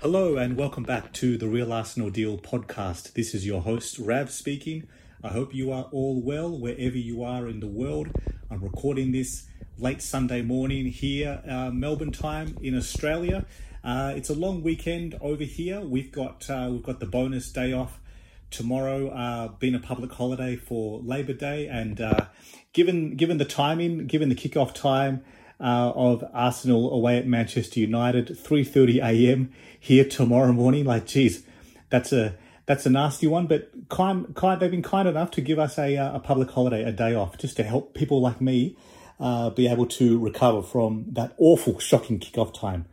Hello and welcome back to the Real Arsenal Deal podcast. This is your host, Rav, speaking. I hope you are all well wherever you are in the world. I'm recording this late Sunday morning here, Melbourne time in Australia. It's a long weekend over here. We've got the bonus day off tomorrow, being a public holiday for Labor Day, and given the timing, given the kickoff time of Arsenal away at Manchester United, 3:30 a.m. here tomorrow morning. Like, geez, that's a nasty one. But they've been kind enough to give us a public holiday, a day off, just to help people like me be able to recover from that awful, shocking kickoff time.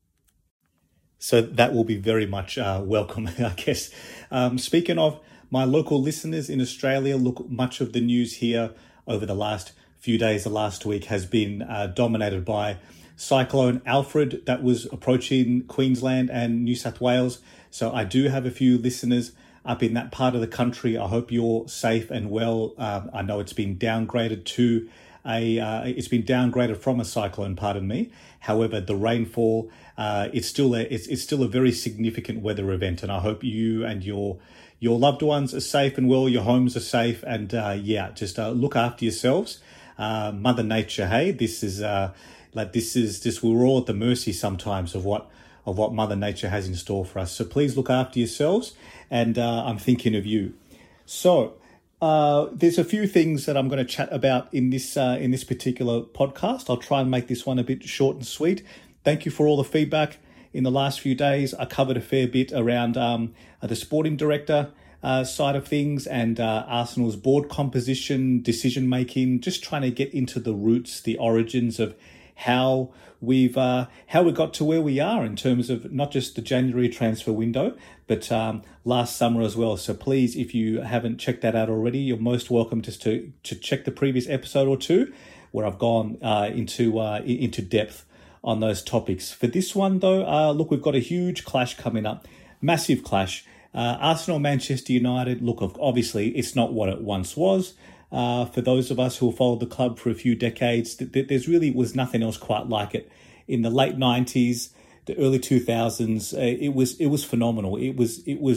So that will be very much welcome, I guess. Speaking of my local listeners in Australia, look, much of the news here over the last few days, the last week, has been dominated by Cyclone Alfred that was approaching Queensland and New South Wales. So I do have a few listeners up in that part of the country. I hope you're safe and well. I know it's been downgraded to it's been downgraded from a cyclone, pardon me. However, the rainfall, it's still a very significant weather event, and I hope you and your loved ones are safe and well. Your homes are safe, and just look after yourselves. Mother Nature, hey, this is just, we're all at the mercy sometimes of what Mother Nature has in store for us. So please look after yourselves, and I'm thinking of you. So there's a few things that I'm going to chat about in this particular podcast. I'll try and make this one a bit short and sweet. Thank you for all the feedback in the last few days. I covered a fair bit around the sporting director side of things and Arsenal's board composition, decision making, just trying to get into the roots, the origins of how we got to where we are in terms of not just the January transfer window, but last summer as well. So please, if you haven't checked that out already, you're most welcome just to check the previous episode or two where I've gone into depth on those topics. For this one though, look, we've got a huge clash coming up, massive clash. Arsenal, Manchester United, look, obviously it's not what it once was. For those of us who have followed the club for a few decades, there's really was nothing else quite like it. In the late 90s, the early 2000s, it was phenomenal. It was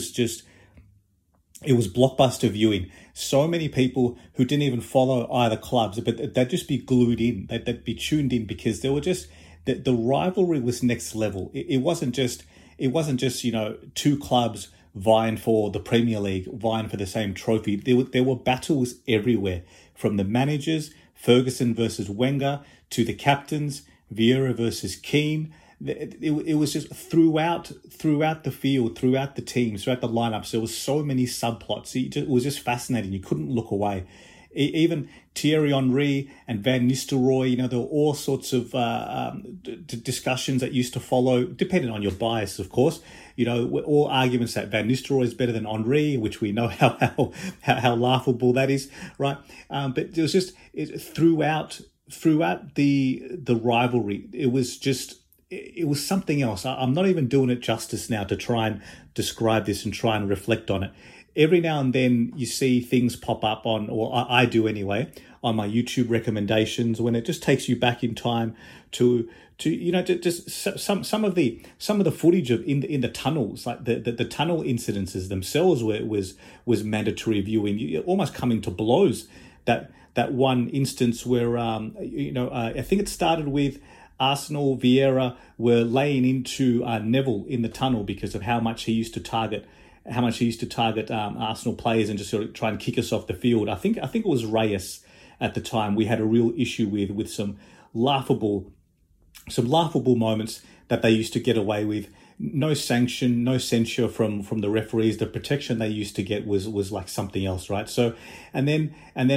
blockbuster viewing. So many people who didn't even follow either clubs, but they'd just be glued in. They'd be tuned in because they were just the rivalry was next level. It wasn't just two clubs vying for the Premier League, vying for the same trophy. There were battles everywhere, from the managers, Ferguson versus Wenger, to the captains, Vieira versus Keane. It was just throughout the field, throughout the teams, throughout the lineups. There was so many subplots. It was just fascinating. You couldn't look away. Even Thierry Henry and Van Nistelrooy, there were all sorts of discussions that used to follow, depending on your bias, of course. All arguments that Van Nistelrooy is better than Henry, which we know how laughable that is, right? But it was just throughout the rivalry, it was something else. I'm not even doing it justice now to try and describe this and try and reflect on it. Every now and then you see things pop up or I do anyway, on my YouTube recommendations when it just takes you back in time to just some of the footage of in the tunnels, like the tunnel incidences themselves, where it was mandatory viewing. You're almost coming to blows. That one instance where I think it started with Arsenal, Vieira were laying into Neville in the tunnel because of how much he used to target Arsenal players and just sort of try and kick us off the field. I think it was Reyes at the time we had a real issue with some laughable moments that they used to get away with. No sanction, no censure from the referees. The protection they used to get was like something else, right? So, and then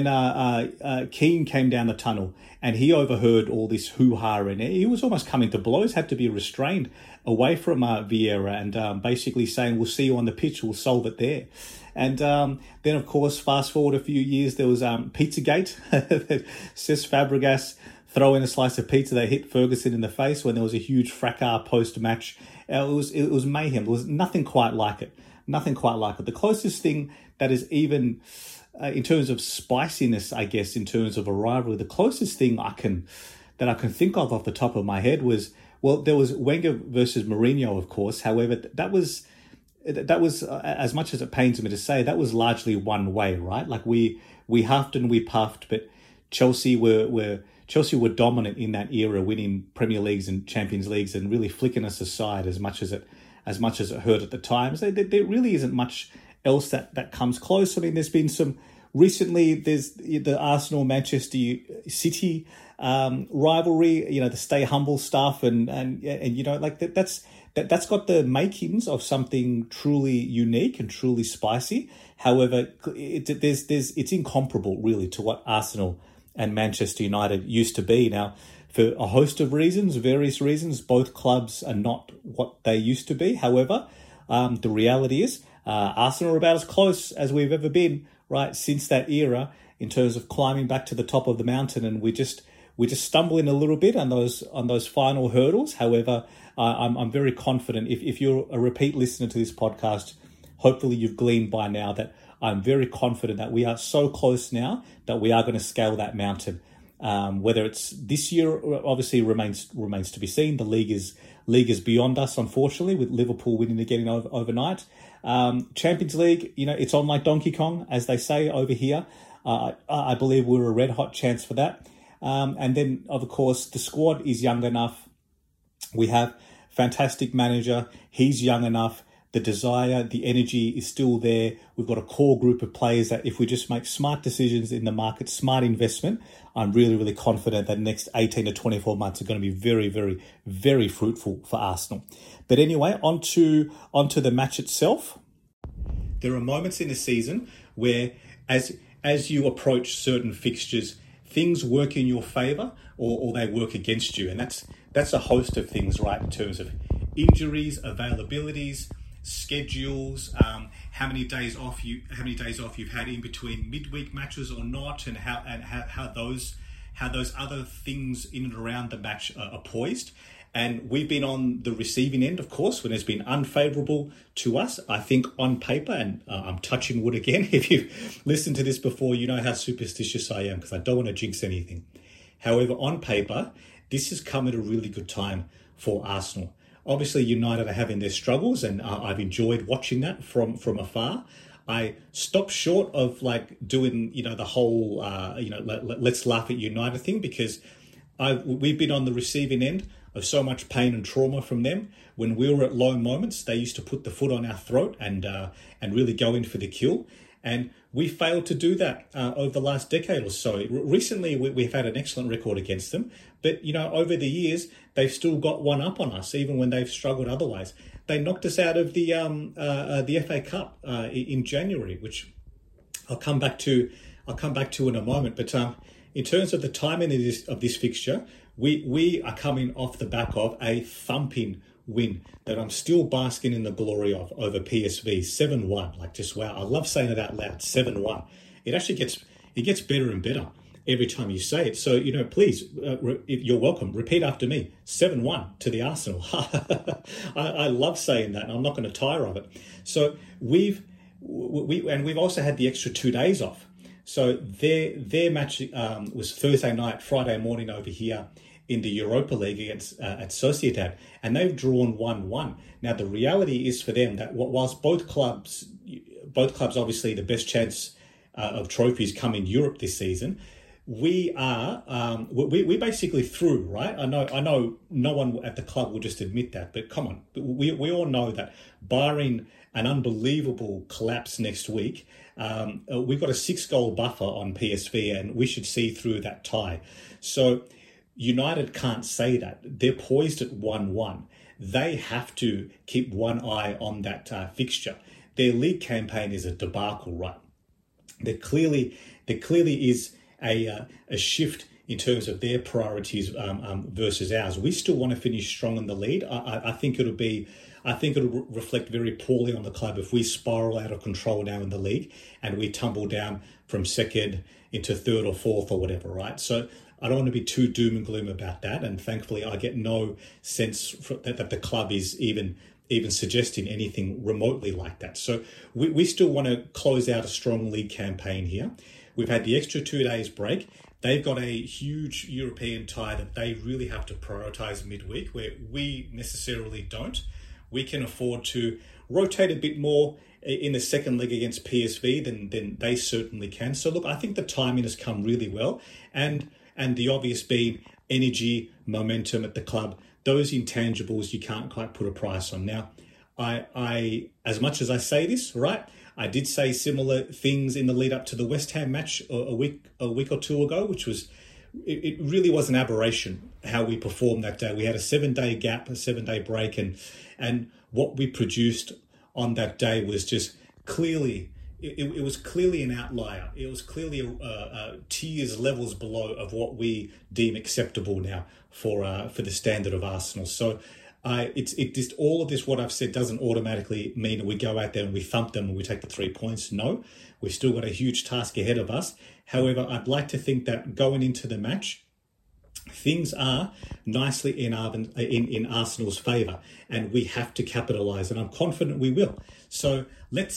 Keane came down the tunnel and he overheard all this hoo-ha, and he was almost coming to blows, had to be restrained away from Vieira and basically saying, "We'll see you on the pitch, we'll solve it there." And then, of course, fast forward a few years, there was Pizzagate. Cesc Fabregas throwing a slice of pizza that hit Ferguson in the face when there was a huge fracas post-match. It was mayhem. There was nothing quite like it. Nothing quite like it. The closest thing that is even, in terms of spiciness, I guess, in terms of a rivalry, the closest thing that I can think of off the top of my head was Well, there was Wenger versus Mourinho, of course. However, that was as much as it pains me to say, that was largely one way, right? Like we huffed and we puffed, but Chelsea were dominant in that era, winning Premier Leagues and Champions Leagues, and really flicking us aside as much as it hurt at the time. So there really isn't much else that comes close. I mean, there's been some recently. There's the Arsenal Manchester City rivalry. You know, the stay humble stuff, and you know, like that's got the makings of something truly unique and truly spicy. However, it's incomparable really to what Arsenal and Manchester United used to be. Now, for a host of reasons, various reasons, both clubs are not what they used to be. However, the reality is Arsenal are about as close as we've ever been, right, since that era in terms of climbing back to the top of the mountain, and we're just stumbling a little bit on those final hurdles. However, I'm very confident. If you're a repeat listener to this podcast, hopefully you've gleaned by now that I'm very confident that we are so close now that we are going to scale that mountain. Whether it's this year, obviously remains to be seen. The league is beyond us, unfortunately, with Liverpool winning again overnight. Champions League, you know, it's on like Donkey Kong, as they say over here. I believe we're a red hot chance for that. And then, of course, the squad is young enough. We have fantastic manager. He's young enough. The desire, the energy is still there. We've got a core group of players that if we just make smart decisions in the market, smart investment, I'm really, really confident that the next 18 to 24 months are going to be very, very, very fruitful for Arsenal. But anyway, onto the match itself. There are moments in the season where as you approach certain fixtures, things work in your favour or they work against you. And that's a host of things, right, in terms of injuries, availabilities, schedules, how many days off you've had in between midweek matches or not, and how those other things in and around the match are poised. And we've been on the receiving end, of course, when it's been unfavourable to us. I think on paper, and I'm touching wood again, if you've listened to this before, you know how superstitious I am because I don't want to jinx anything. However, on paper, this has come at a really good time for Arsenal. Obviously, United are having their struggles, and I've enjoyed watching that from afar. I stopped short of like doing, you know, the whole, let's laugh at United thing, because we've been on the receiving end of so much pain and trauma from them. When we were at low moments, they used to put the foot on our throat and really go in for the kill. And we failed to do that over the last decade or so. Recently, we've had an excellent record against them. But, you know, over the years, they've still got one up on us, even when they've struggled otherwise. They knocked us out of the FA Cup in January, which I'll come back to in a moment. But in terms of the timing of this fixture, we are coming off the back of a thumping win that I'm still basking in the glory of over PSV, 7-1. Like, just wow, I love saying it out loud, 7-1. It actually gets better and better every time you say it. So, you know, please, you're welcome. Repeat after me, 7-1 to the Arsenal. I love saying that, and I'm not going to tire of it. So we've also had the extra 2 days off. So their match was Thursday night, Friday morning over here in the Europa League against at Sociedad, and they've drawn 1-1. Now, the reality is for them that whilst both clubs obviously the best chance of trophies come in Europe this season, we basically through, right? I know no one at the club will just admit that, but come on, we all know that barring an unbelievable collapse next week, we've got a 6-goal buffer on PSV, and we should see through that tie. So United can't say that. They're poised at 1-1. They have to keep one eye on that fixture. Their league campaign is a debacle, right? There clearly is a shift in terms of their priorities versus ours. We still want to finish strong in the lead. I think it'll reflect very poorly on the club if we spiral out of control now in the league and we tumble down from second into third or fourth or whatever, right? So I don't want to be too doom and gloom about that. And thankfully, I get no sense that the club is even suggesting anything remotely like that. So we still want to close out a strong league campaign here. We've had the extra 2 days break. they've got a huge European tie that they really have to prioritise midweek, where we necessarily don't. We can afford to rotate a bit more in the second leg against PSV than they certainly can. So look, I think the timing has come really well, and the obvious being energy, momentum at the club. Those intangibles you can't quite put a price on. Now, I as much as I say this, right, I did say similar things in the lead up to the West Ham match a week or two ago, which was, it really was an aberration how we performed that day. We had a 7-day gap, a 7-day break, and what we produced on that day was just clearly, it was clearly an outlier. It was clearly tiers, levels below of what we deem acceptable now for the standard of Arsenal. So it just, all of this, what I've said, doesn't automatically mean that we go out there and we thump them and we take the 3 points. No, we've still got a huge task ahead of us. However, I'd like to think that going into the match, things are nicely in Arsenal's favour, and we have to capitalise, and I'm confident we will. So let's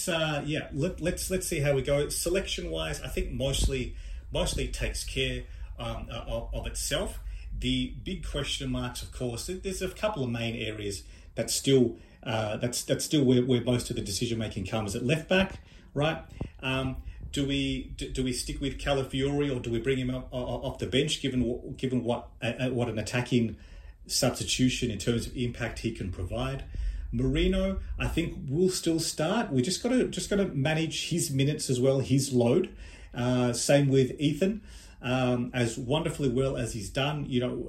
see how we go. Selection wise, I think mostly takes care of itself. The big question marks, of course, there's a couple of main areas that's still where most of the decision making comes. At left back, right? Do we stick with Calafiori, or do we bring him off the bench? Given what an attacking substitution in terms of impact he can provide. Merino, I think, will still start. We just got to manage his minutes as well, his load. Same with Ethan. As wonderfully well as he's done,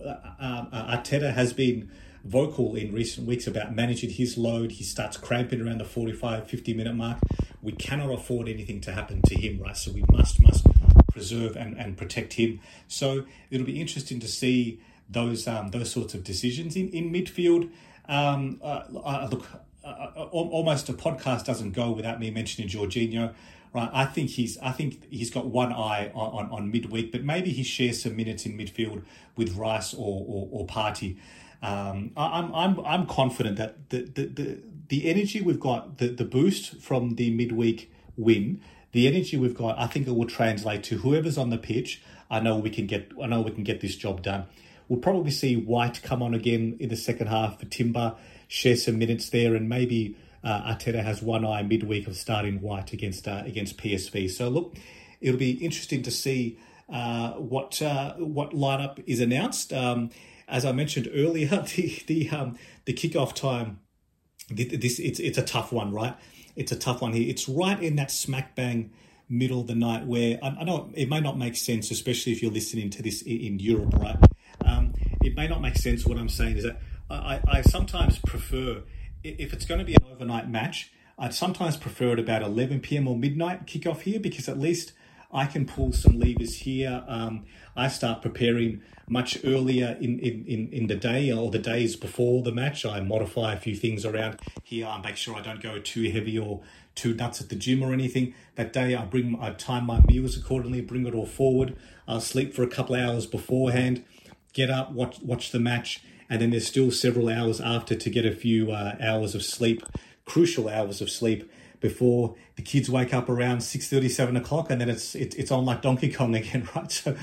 Arteta has been vocal in recent weeks about managing his load. He starts cramping around the 45-50 minute mark. We cannot afford anything to happen to him, right? So we must preserve and protect him. So it'll be interesting to see those sorts of decisions in midfield. Almost a podcast doesn't go without me mentioning Jorginho. Right, I think he's got one eye on midweek, but maybe he shares some minutes in midfield with Rice or Partey. I'm confident that the energy we've got, the boost from the midweek win, the energy we've got, I think it will translate to whoever's on the pitch. I know we can get this job done. We'll probably see White come on again in the second half for Timber, share some minutes there, and maybe Arteta has one eye midweek of starting White against PSV. So look, it'll be interesting to see what lineup is announced. As I mentioned earlier, the kickoff time, it's a tough one, right? It's a tough one here. It's right in that smack bang middle of the night where I know it may not make sense, especially if you're listening to this in Europe, right? It may not make sense. What I'm saying is that I sometimes prefer, if it's going to be an overnight match, I'd sometimes prefer it about 11 p.m. or midnight kickoff here, because at least I can pull some levers here. I start preparing much earlier in the day or the days before the match. I modify a few things around here. I make sure I don't go too heavy or too nuts at the gym or anything. That day I time my meals accordingly, bring it all forward. I'll sleep for a couple of hours beforehand, get up, watch the match, and then there's still several hours after to get a few hours of sleep, crucial hours of sleep, before the kids wake up around 6:30, 7 o'clock, and then it's on like Donkey Kong again, right? So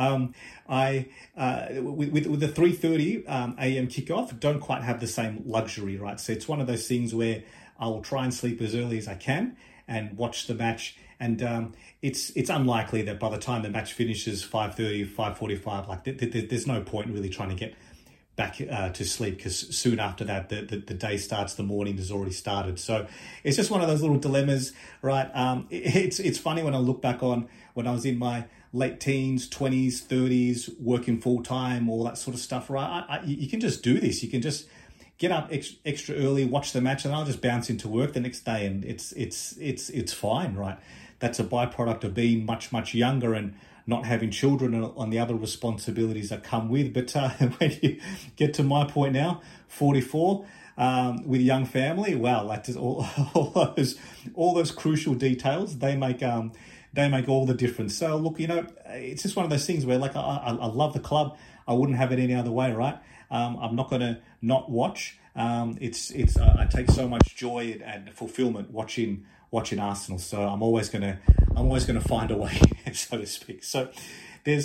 with the 3:30 a.m. kickoff, don't quite have the same luxury, right? So it's one of those things where I will try and sleep as early as I can and watch the match. And it's unlikely that by the time the match finishes 5:30, 5:45, like there's no point really trying to get back to sleep, because soon after that the day starts, the morning has already started. So it's just one of those little dilemmas, right? It's funny when I look back on when I was in my late teens, 20s, 30s, working full time, all that sort of stuff, right? You can just do this. You can just get up extra early, watch the match, and I'll just bounce into work the next day, and it's fine, right? That's a byproduct of being much younger and not having children on the other responsibilities that come with. But when you get to my point now, 44, with a young family, wow, that is all those crucial details. They make all the difference. So look, it's just one of those things where, like, I love the club. I wouldn't have it any other way, right? I'm not going to not watch. I take so much joy and fulfillment watching Arsenal. So I'm always going to find a way, so to speak. So there's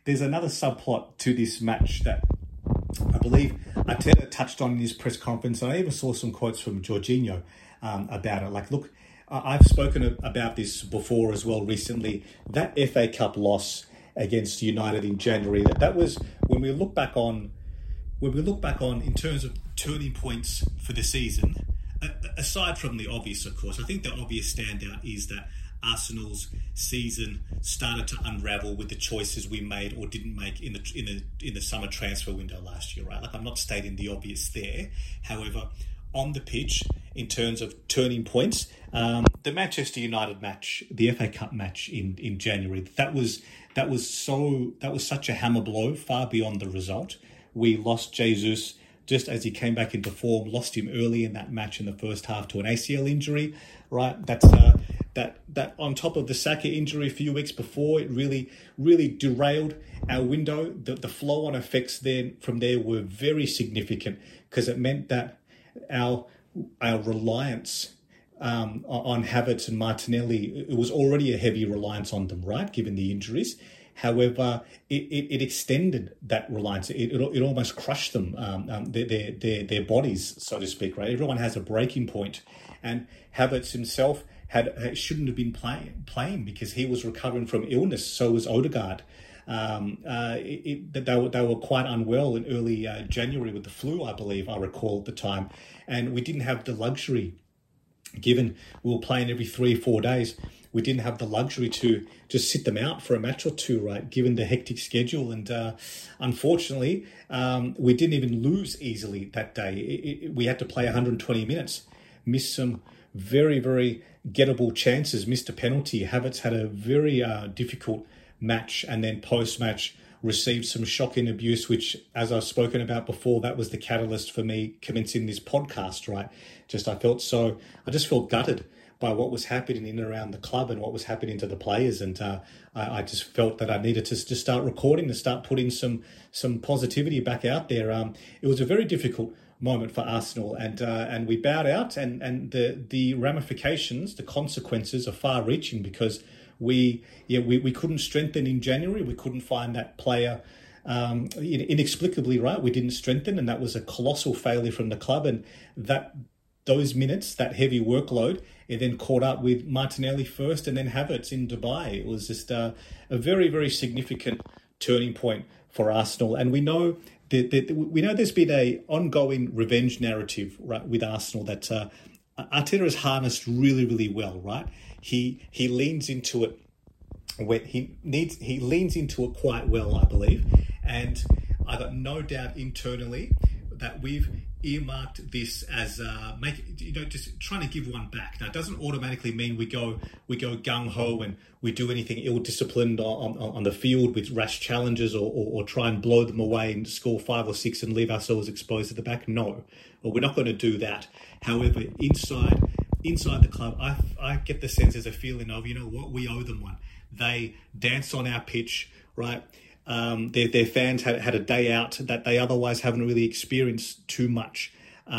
there's another subplot to this match that I believe Arteta touched on in his press conference. I even saw some quotes from Jorginho about it. Like, look, I've spoken about this before as well recently. That FA Cup loss against United in January, that was when we look back on in terms of turning points for the season. Aside from the obvious, of course, I think the obvious standout is that Arsenal's season started to unravel with the choices we made or didn't make in the summer transfer window last year, right? Like, I'm not stating the obvious there. However, on the pitch, in terms of turning points, the Manchester United match, the FA Cup match in January, that was such a hammer blow, far beyond the result. We lost Jesus just as he came back into form, lost him early in that match in the first half to an ACL injury, right? That's that on top of the Saka injury a few weeks before, it really derailed our window. The flow-on effects then from there were very significant because it meant that our reliance on Havertz and Martinelli, it was already a heavy reliance on them, right, given the injuries. However, it extended that reliance. It almost crushed them, their bodies, so to speak, right? Everyone has a breaking point, and Havertz himself shouldn't have been playing because he was recovering from illness. So was Odegaard. They were quite unwell in early January with the flu, I believe, I recall at the time, and we didn't have the luxury, given we were playing every 3 or 4 days. We didn't have the luxury to just sit them out for a match or two, right, given the hectic schedule. And unfortunately, we didn't even lose easily that day. We had to play 120 minutes, missed some very, very gettable chances, missed a penalty. Havertz had a very difficult match, and then post-match received some shocking abuse, which, as I've spoken about before, that was the catalyst for me commencing this podcast, right? I just felt gutted by what was happening in and around the club and what was happening to the players. And I just felt that I needed to just start recording and start putting some positivity back out there. It was a very difficult moment for Arsenal, and we bowed out, and the ramifications, the consequences are far-reaching because we couldn't strengthen in January. We couldn't find that player inexplicably, right? We didn't strengthen, and that was a colossal failure from the club. And those minutes, that heavy workload, it then caught up with Martinelli first and then Havertz in Dubai. It was just a very, very significant turning point for Arsenal. And we know there's been an ongoing revenge narrative, right, with Arsenal that Arteta has harnessed really, really well, right? He leans into it when he leans into it quite well, I believe. And I got no doubt internally that we've earmarked this as just trying to give one back. Now, it doesn't automatically mean we go gung ho and we do anything ill-disciplined on the field with rash challenges or try and blow them away and score 5 or 6 and leave ourselves exposed at the back. No, well, we're not going to do that. However, inside the club, I get the sense there's a feeling of, you know what, we owe them one. They dance on our pitch, right? Their fans had a day out that they otherwise haven't really experienced too much,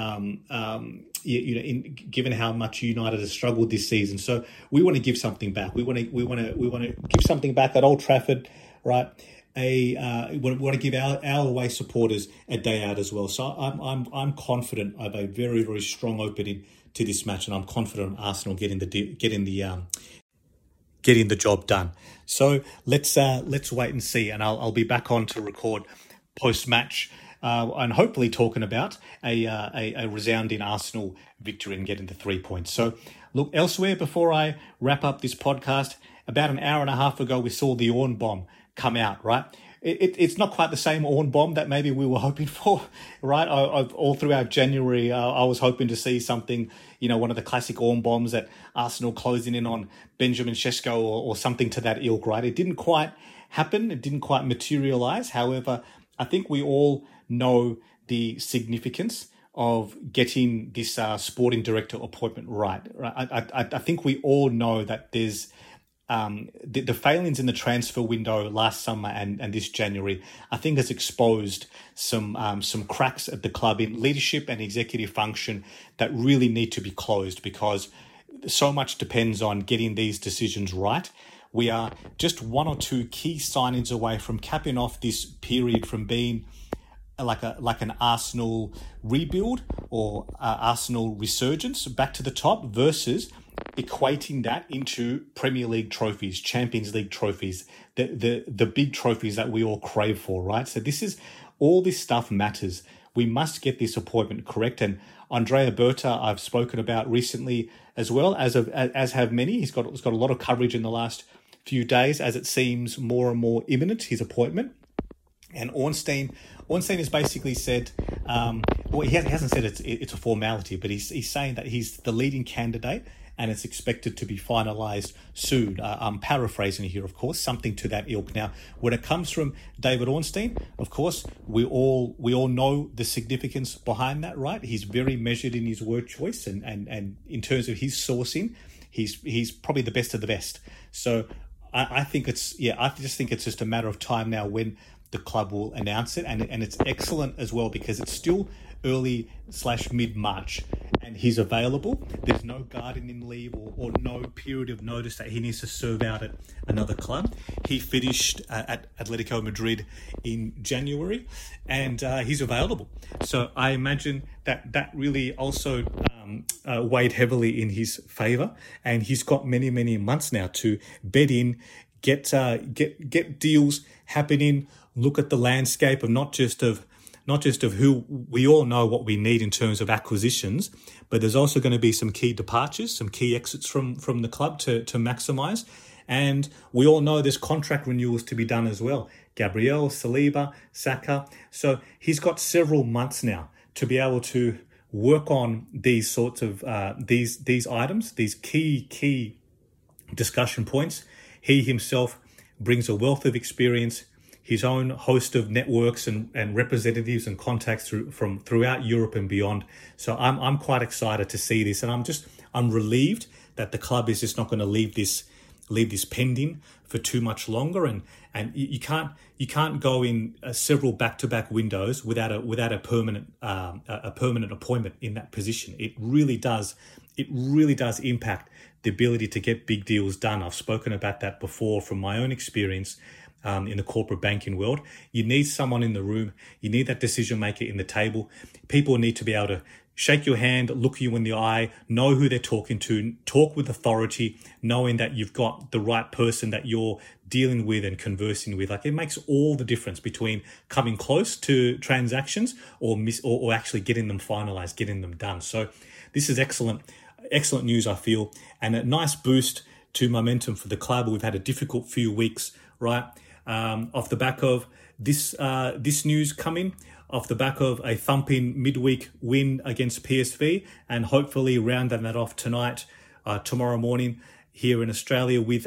given how much United has struggled this season. So we want to give something back. We want to give something back at Old Trafford, right? We want to give our away supporters a day out as well. So I'm confident of a very, very strong opening to this match, and I'm confident Arsenal getting the job done. So let's wait and see, and I'll be back on to record post-match and hopefully talking about a resounding Arsenal victory and getting the 3 points. So look, elsewhere, before I wrap up this podcast, about an hour and a half ago we saw the Orn bomb come out, right? It's not quite the same Orn bomb that maybe we were hoping for, right? All throughout January, I was hoping to see something, one of the classic Orn bombs at Arsenal closing in on Benjamin Sesko or something to that ilk, right? It didn't quite happen. It didn't quite materialise. However, I think we all know the significance of getting this sporting director appointment right. I think we all know that there's the failings in the transfer window last summer and this January, I think, has exposed some cracks at the club in leadership and executive function that really need to be closed, because so much depends on getting these decisions right. we are just one or two key signings away from capping off this period from being like an Arsenal rebuild or Arsenal resurgence back to the top versus equating that into Premier League trophies, Champions League trophies, the big trophies that we all crave for, right? So all this stuff matters. We must get this appointment correct. And Andrea Berta, I've spoken about recently as well, as have many. He's got a lot of coverage in the last few days as it seems more and more imminent, his appointment. And Ornstein has basically said, he hasn't said it's a formality, but he's saying that he's the leading candidate and it's expected to be finalised soon. I'm paraphrasing here, of course, something to that ilk. Now, when it comes from David Ornstein, of course, we all know the significance behind that, right? He's very measured in his word choice, and in terms of his sourcing, he's probably the best of the best. So I just think it's just a matter of time now when the club will announce it, and it's excellent as well because it's still early/mid-March and he's available. There's no gardening leave or no period of notice that he needs to serve out at another club. He finished at Atletico Madrid in January and he's available. So I imagine that really also weighed heavily in his favour, and he's got many, many months now to bed in, get deals happening, look at the landscape of not just of who we all know what we need in terms of acquisitions, but there's also going to be some key departures, some key exits from the club to maximise. And we all know there's contract renewals to be done as well. Gabriel, Saliba, Saka. So he's got several months now to be able to work on these sorts of these items, these key discussion points. He himself brings a wealth of experience, his own host of networks and representatives and contacts throughout Europe and beyond. So I'm quite excited to see this, and I'm relieved that the club is just not going to leave this pending for too much longer. And you can't go in several back-to-back windows without a permanent appointment in that position. It really does impact the ability to get big deals done. I've spoken about that before from my own experience in the corporate banking world. You need someone in the room. You need that decision maker in the table. People need to be able to shake your hand, look you in the eye, know who they're talking to, talk with authority, knowing that you've got the right person that you're dealing with and conversing with. Like, it makes all the difference between coming close to transactions or actually getting them finalized, getting them done. So this is excellent news, I feel, and a nice boost to momentum for the club. We've had a difficult few weeks, right? Off the back of this news coming, off the back of a thumping midweek win against PSV, and hopefully rounding that off tonight, tomorrow morning here in Australia with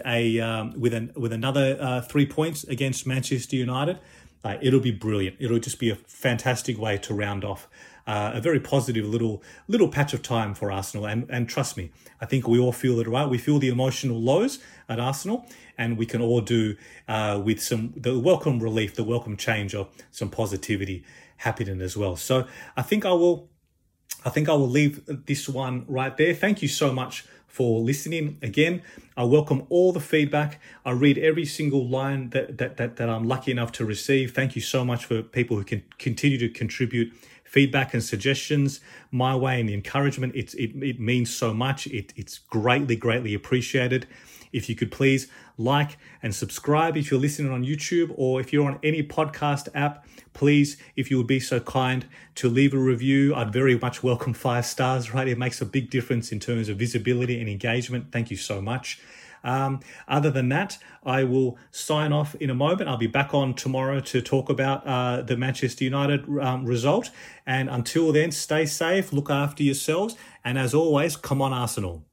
another 3 points against Manchester United. It'll be brilliant. It'll just be a fantastic way to round off a very positive little patch of time for Arsenal. And trust me, I think we all feel it, right? We feel the emotional lows at Arsenal, and we can all do with the welcome relief, the welcome change of some positivity happening as well. So I think I will leave this one right there. Thank you so much for listening. Again, I welcome all the feedback. I read every single line that I'm lucky enough to receive. Thank you so much for people who can continue to contribute feedback and suggestions my way, and the encouragement. It means so much. It's greatly appreciated. If you could please like and subscribe if you're listening on YouTube, or if you're on any podcast app, please, if you would be so kind to leave a review. I'd very much welcome 5 stars, right? It makes a big difference in terms of visibility and engagement. Thank you so much. Other than that, I will sign off in a moment. I'll be back on tomorrow to talk about the Manchester United result. And until then, stay safe, look after yourselves, and as always, come on Arsenal.